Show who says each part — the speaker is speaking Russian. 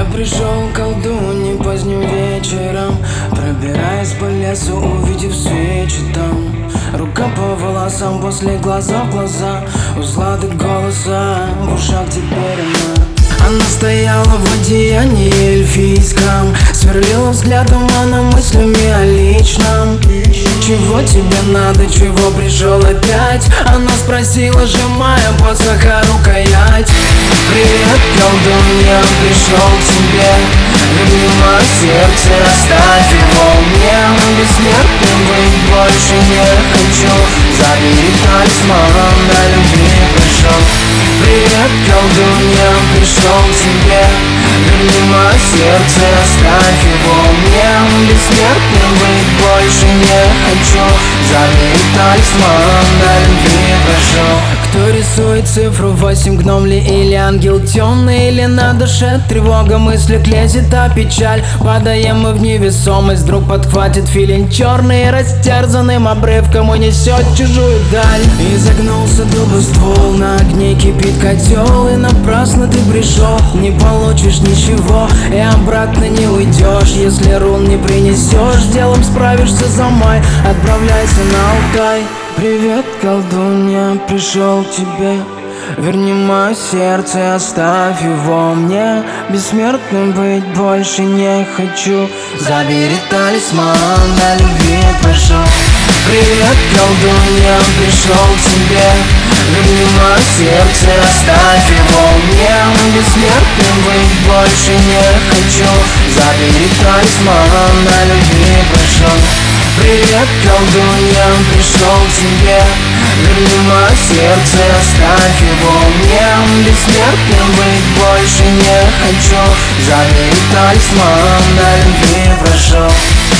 Speaker 1: пришел к колдуне поздним вечером, пробираясь по лесу, увидев свечи там. Рука по волосам, после глаза в глаза, услады голоса, в ушах теперь она стояла в одеянии эльфийском, сверлила взглядом, она мыслями о личном. Чего тебе надо, чего пришел опять? Она спросила, сжимая посоха рукоять. Привет, колдунья, пришел к тебе. Верни мое сердце, оставь его мне. Бессмертным быть больше не хочу. Забери талисман, на любви пришел. Привет, колдунья, пришел к тебе. Верни мое сердце, оставь его мне. Бессмертным быть больше не хочу. Забери талисман, на любви пришел. Кто рисует цифру 8, гном ли или ангел темный? Или на душе тревога, мысли лезет, а печаль? Падаем мы в невесомость, вдруг подхватит филин черный, растерзанным обрывком унесет чужую даль. Изогнулся дубы ствол, на огне кипит котел, и напрасно ты пришел, не получишь ничего, и обратно не уйдешь, если рун не принесешь. Делом справишься за май, отправляйся на Алтай. Привет, колдунья, пришел к тебе. Верни мое сердце, оставь его мне. Бессмертным быть больше не хочу. Забери талисман, на любви пришел. Привет, колдунья, пришел к тебе. Верни мое сердце, оставь его мне. Бессмертным быть больше не хочу. Забери талисман, на любви пришел. Привет, колдунья, пришел к тебе. Верни мое сердце, оставь его мне. Бессмертным быть больше не хочу. Забери талисман, на любви прошел.